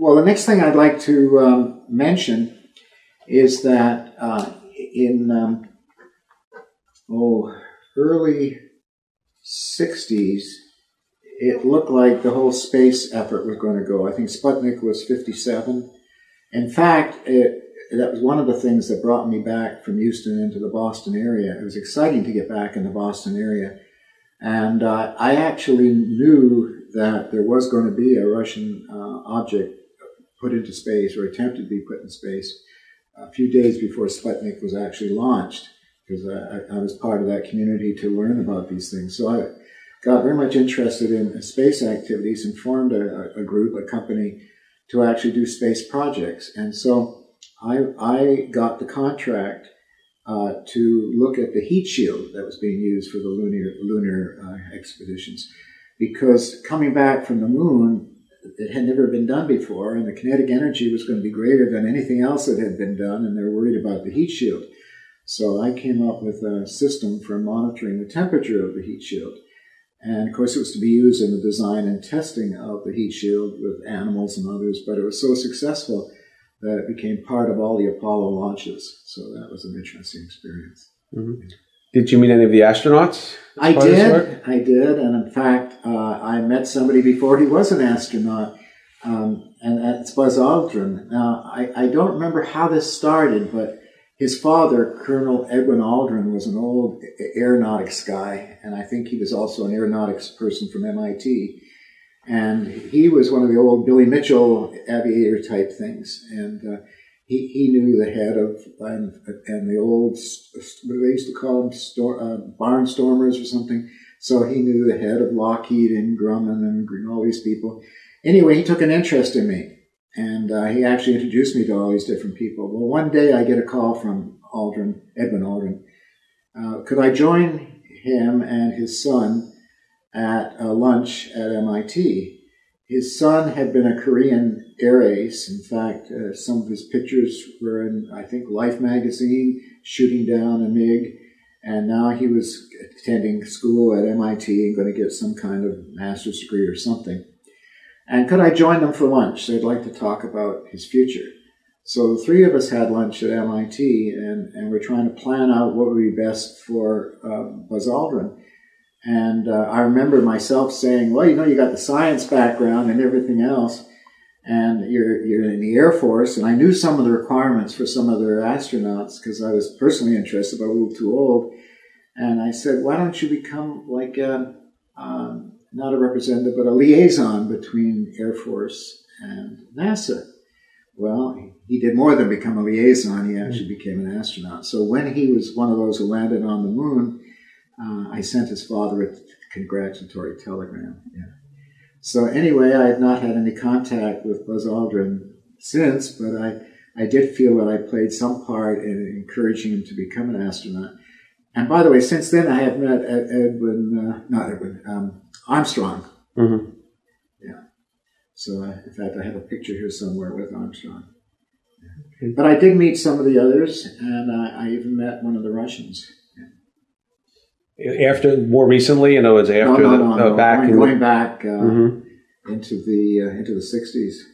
Well, the next thing I'd like to mention is that in early 60s, it looked like the whole space effort was going to go. I think Sputnik was 57. In fact, that was one of the things that brought me back from Houston into the Boston area. It was exciting to get back in the Boston area. And I actually knew that there was going to be a Russian object put into space, or attempted to be put in space, a few days before Sputnik was actually launched, because I was part of that community to learn about these things. So I got very much interested in space activities and formed a group, a company, to actually do space projects. And so I got the contract to look at the heat shield that was being used for the lunar expeditions, because coming back from the moon, it had never been done before, and the kinetic energy was going to be greater than anything else that had been done, and they were worried about the heat shield. So I came up with a system for monitoring the temperature of the heat shield. And of course, it was to be used in the design and testing of the heat shield with animals and others, but it was so successful that it became part of all the Apollo launches. So that was an interesting experience. Mm-hmm. Did you meet any of the astronauts? I did, and in fact, I met somebody before he was an astronaut, and that's Buzz Aldrin. Now, I don't remember how this started, but his father, Colonel Edwin Aldrin, was an old aeronautics guy, and I think he was also an aeronautics person from MIT. And he was one of the old Billy Mitchell aviator type things, and he knew the head of and the old, what they used to call them, barnstormers or something. So he knew the head of Lockheed and Grumman and all these people. Anyway, he took an interest in me, and he actually introduced me to all these different people. Well, one day I get a call from Edwin Aldrin. Could I join him and his son at a lunch at MIT? His son had been a Korean air ace. In fact, some of his pictures were in, I think, Life magazine, shooting down a MiG. And now he was attending school at MIT and going to get some kind of master's degree or something. And could I join them for lunch? They'd like to talk about his future. So the three of us had lunch at MIT, and we're trying to plan out what would be best for Buzz Aldrin. And I remember myself saying, well, you got the science background and everything else, and you're in the Air Force, and I knew some of the requirements for some of their astronauts because I was personally interested, but a little too old. And I said, why don't you become like not a representative, but a liaison between Air Force and NASA? Well, he did more than become a liaison. He actually became an astronaut. So when he was one of those who landed on the moon, I sent his father a congratulatory telegram. Yeah. So anyway, I have not had any contact with Buzz Aldrin since, but I did feel that I played some part in encouraging him to become an astronaut. And by the way, since then I have met Armstrong. Mm-hmm. Yeah. So in fact, I have a picture here somewhere with Armstrong. Yeah. But I did meet some of the others, and I even met one of the Russians. After, more recently, No, back going back into the 60s.